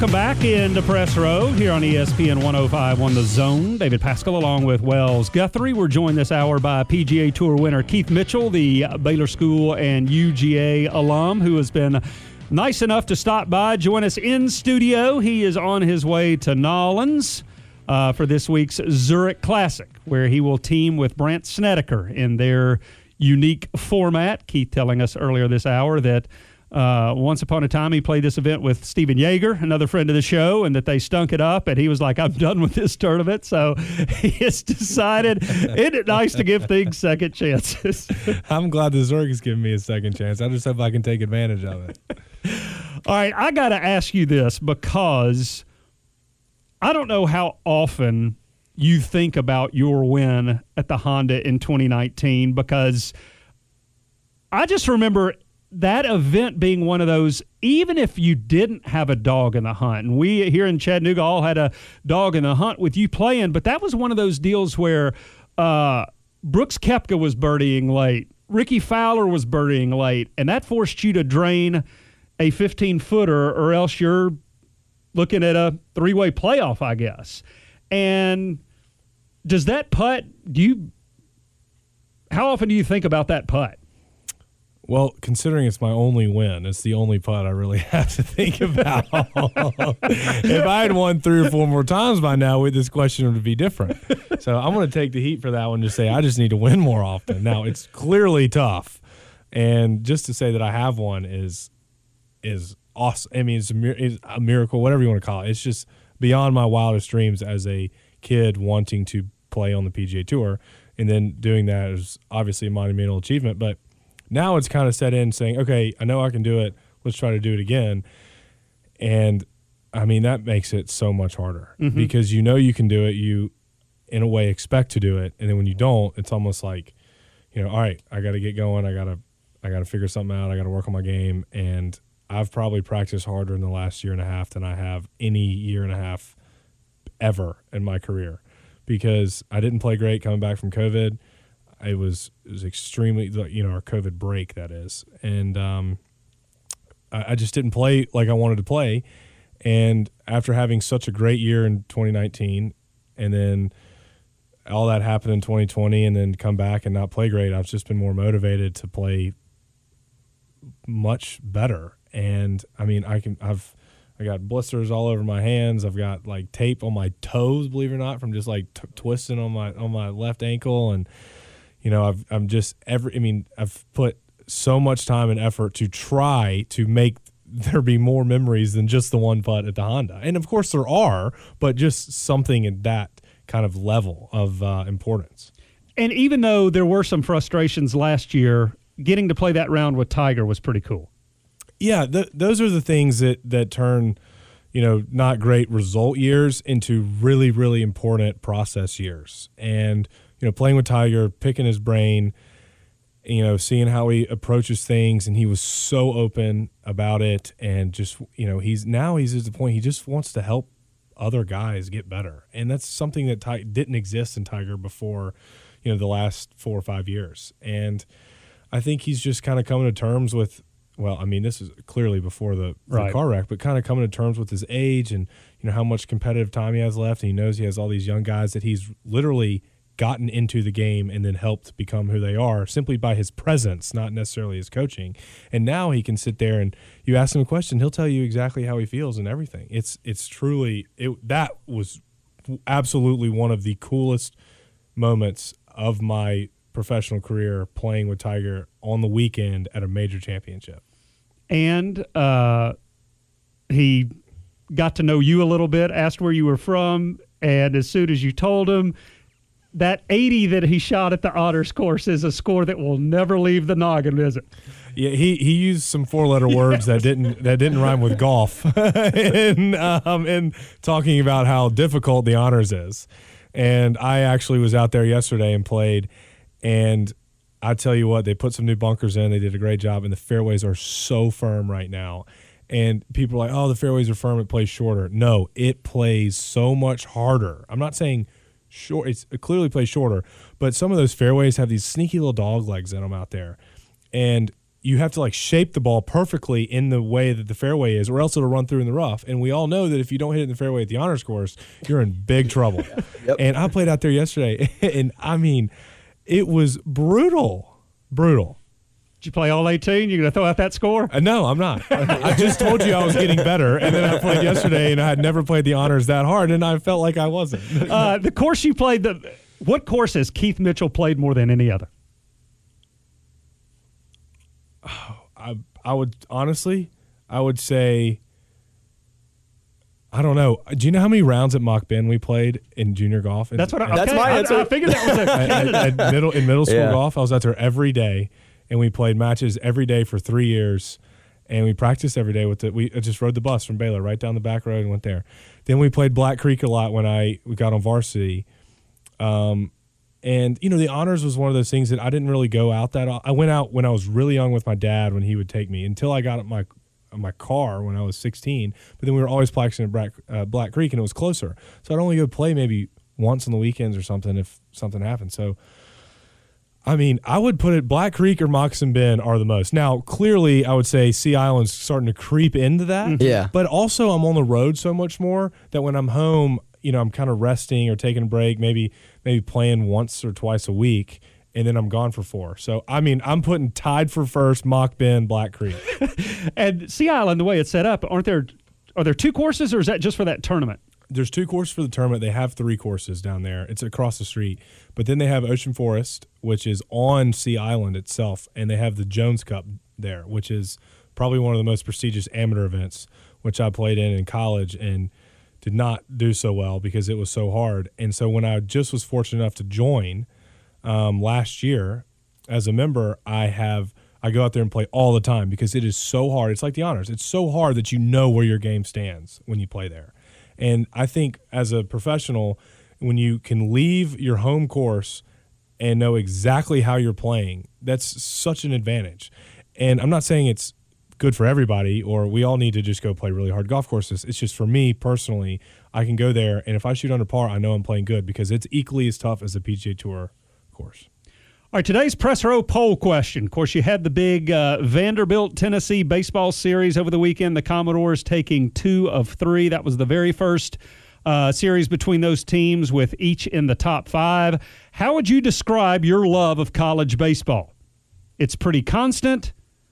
Welcome back into Press Row here on ESPN 105 The Zone. David Pascal along with Wells Guthrie. We're joined this hour by PGA Tour winner Keith Mitchell, the Baylor School and UGA alum who has been nice enough to stop by, join us in studio. He is on his way to Nolens for this week's Zurich Classic, where he will team with Brandt Snedeker in their unique format. Keith telling us earlier this hour that once upon a time he played this event with Stephen Yeager, another friend of the show, and that they stunk it up, and he was like, I'm done with this tournament. So he has decided, isn't it nice to give things second chances? I'm glad the Zurich is giving me a second chance. I just hope I can take advantage of it. All right, I got to ask you this, because I don't know how often you think about your win at the Honda in 2019, because I just remember that event being one of those, even if you didn't have a dog in the hunt, and we here in Chattanooga all had a dog in the hunt with you playing, but that was one of those deals where Brooks Koepka was birdieing late, Ricky Fowler was birdieing late, and that forced you to drain a 15-footer, or else you're looking at a three-way playoff, I guess. And does that putt, how often do you think about that putt? Well, considering it's my only win, it's the only putt I really have to think about. If I had won 3 or 4 more times by now, this question would be different. So I'm going to take the heat for that one to say I just need to win more often. Now, it's clearly tough. And just to say that I have one is awesome. I mean, it's a miracle, whatever you want to call it. It's just beyond my wildest dreams as a kid wanting to play on the PGA Tour. And then doing that is obviously a monumental achievement. But now it's kind of set in saying, okay, I know I can do it. Let's try to do it again. And, I mean, that makes it so much harder because you know you can do it. You, in a way, expect to do it. And then when you don't, it's almost like, all right, I got to get going. I got to figure something out. I got to work on my game. And I've probably practiced harder in the last year and a half than I have any year and a half ever in my career, because I didn't play great coming back from COVID. It was extremely, our COVID break, that is. And I just didn't play like I wanted to play. And after having such a great year in 2019, and then all that happened in 2020, and then come back and not play great, I've just been more motivated to play much better. And, I mean, I got blisters all over my hands. I've got, like, tape on my toes, believe it or not, from just, like, twisting on my left ankle. And I've put so much time and effort to try to make there be more memories than just the one putt at the Honda. And, of course, there are, but just something at that kind of level of importance. And even though there were some frustrations last year, getting to play that round with Tiger was pretty cool. Yeah, those are the things that turn, not great result years into really, really important process years. And playing with Tiger, picking his brain, seeing how he approaches things, and he was so open about it, and just, he's at the point he just wants to help other guys get better. And that's something that didn't exist in Tiger before, the last 4 or 5 years. And I think he's just kind of coming to terms with, well, I mean, this is clearly before the car wreck, but kind of coming to terms with his age and, how much competitive time he has left. And he knows he has all these young guys that he's literally gotten into the game and then helped become who they are simply by his presence, not necessarily his coaching. And now he can sit there and you ask him a question, he'll tell you exactly how he feels and everything. It's truly that was absolutely one of the coolest moments of my professional career, playing with Tiger on the weekend at a major championship. And he got to know you a little bit, asked where you were from, and as soon as you told him, that 80 that he shot at the Honors course is a score that will never leave the noggin, is it? Yeah, he used some 4-letter words that didn't rhyme with golf in talking about how difficult the Honors is. And I actually was out there yesterday and played, and I tell you what, they put some new bunkers in. They did a great job, and the fairways are so firm right now. And people are like, oh, the fairways are firm, it plays shorter. No, it plays so much harder. I'm not saying short. It clearly plays shorter, but some of those fairways have these sneaky little dog legs in them out there. And you have to like shape the ball perfectly in the way that the fairway is, or else it'll run through in the rough. And we all know that if you don't hit it in the fairway at the honors course, you're in big trouble. Yep. And I played out there yesterday, and I mean, it was brutal. Brutal. Did you play all 18? You going to throw out that score? No, I'm not. I just told you I was getting better, and then I played yesterday, and I had never played the honors that hard, and I felt like I wasn't. The course you played, what course has Keith Mitchell played more than any other? I would honestly, I would say, I don't know. Do you know how many rounds at Mock Ben we played in junior golf? That's what That's my answer. I figured that was a in middle school Yeah. golf. I was out there every day, and we played matches every day for 3 years, and we practiced every day with it. I just rode the bus from Baylor right down the back road and went there. Then we played Black Creek a lot when we got on varsity. And, the honors was one of those things that I didn't really go out that I went out when I was really young with my dad when he would take me until I got my car when I was 16. But then we were always practicing at Black Creek, and it was closer. So I'd only go play maybe once on the weekends or something if something happened. So, I mean, I would put it Black Creek or Moccasin Bend are the most. Now, clearly, I would say Sea Island's starting to creep into that. Yeah. But also, I'm on the road so much more that when I'm home, I'm kind of resting or taking a break, maybe playing once or twice a week, and then I'm gone for 4. So, I mean, I'm putting tied for first, Mock Ben, Black Creek. And Sea Island, the way it's set up, are there 2 courses, or is that just for that tournament? There's 2 courses for the tournament. They have 3 courses down there. It's across the street. But then they have Ocean Forest, which is on Sea Island itself, and they have the Jones Cup there, which is probably one of the most prestigious amateur events, which I played in college and did not do so well because it was so hard. And so when I just was fortunate enough to join last year as a member, I go out there and play all the time because it is so hard. It's like the honors. It's so hard that you know where your game stands when you play there. And I think as a professional, when you can leave your home course and know exactly how you're playing, that's such an advantage. And I'm not saying it's good for everybody or we all need to just go play really hard golf courses. It's just for me personally, I can go there, and if I shoot under par, I know I'm playing good because it's equally as tough as a PGA Tour course. All right, today's Press Row poll question. Of course, you had the big Vanderbilt, Tennessee baseball series over the weekend. The Commodores taking 2 of 3. That was the very first series between those teams with each in the top 5. How would you describe your love of college baseball? It's pretty constant.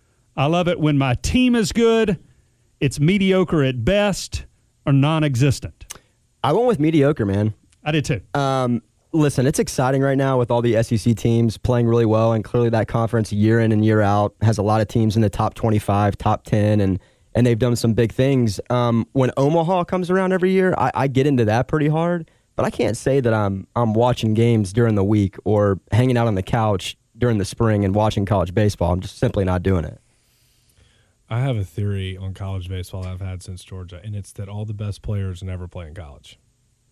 I love it when my team is good. It's mediocre at best or non-existent. I went with mediocre, man. I did too. Listen, it's exciting right now with all the SEC teams playing really well, and clearly that conference year in and year out has a lot of teams in the top 25, top 10, and they've done some big things. When Omaha comes around every year, I get into that pretty hard, but I can't say that I'm watching games during the week or hanging out on the couch during the spring and watching college baseball. I'm just simply not doing it. I have a theory on college baseball I've had since Georgia, and it's that all the best players never play in college.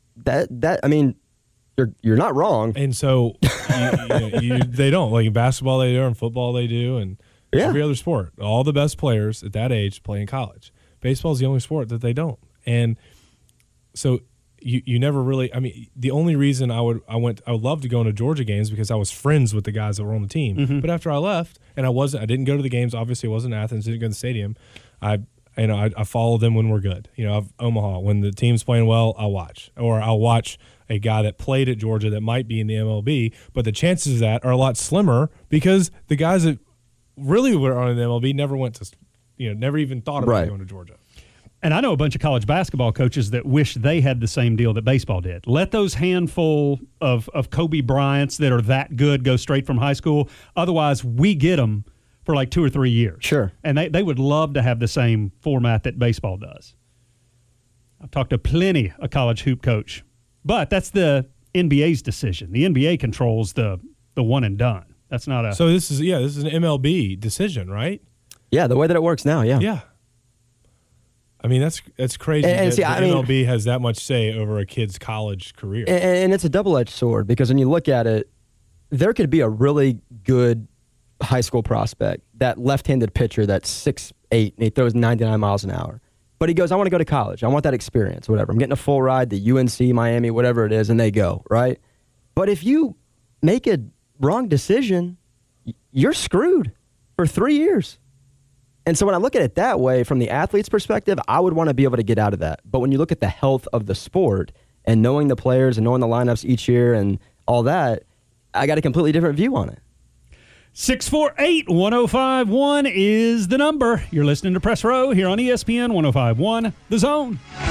I mean, you're not wrong. And so they don't. Like in basketball they do, in football they do, and every other sport. All the best players at that age play in college. Baseball is the only sport that they don't. And so you never really, I mean, the only reason I would love to go into Georgia games because I was friends with the guys that were on the team. Mm-hmm. But after I left, and I didn't go to the games, obviously I wasn't in Athens, didn't go to the stadium. I follow them when we're good. Omaha, when the team's playing well, I'll watch. Or I'll watch a guy that played at Georgia that might be in the MLB, but the chances of that are a lot slimmer because the guys that really were on the MLB never went to, never even thought about going to Georgia. And I know a bunch of college basketball coaches that wish they had the same deal that baseball did. Let those handful of Kobe Bryants that are that good go straight from high school. Otherwise, we get them for like 2 or 3 years. Sure. And they would love to have the same format that baseball does. I've talked to plenty of college hoop coach. But that's the NBA's decision. The NBA controls the one and done. That's not a... So this is an MLB decision, right? Yeah, the way that it works now, yeah. Yeah. I mean, that's crazy and see, MLB has that much say over a kid's college career. And it's a double-edged sword because when you look at it, there could be a really good high school prospect, that left-handed pitcher that's 6'8", and he throws 99 miles an hour. But he goes, I want to go to college. I want that experience, whatever. I'm getting a full ride to UNC, Miami, whatever it is, and they go, right? But if you make a wrong decision, you're screwed. for 3 years. And so when I look at it that way, from the athlete's perspective, I would want to be able to get out of that. But when you look at the health of the sport and knowing the players and knowing the lineups each year and all that, I got a completely different view on it. 648-1051 is the number. You're listening to Press Row here on ESPN 1051, The Zone.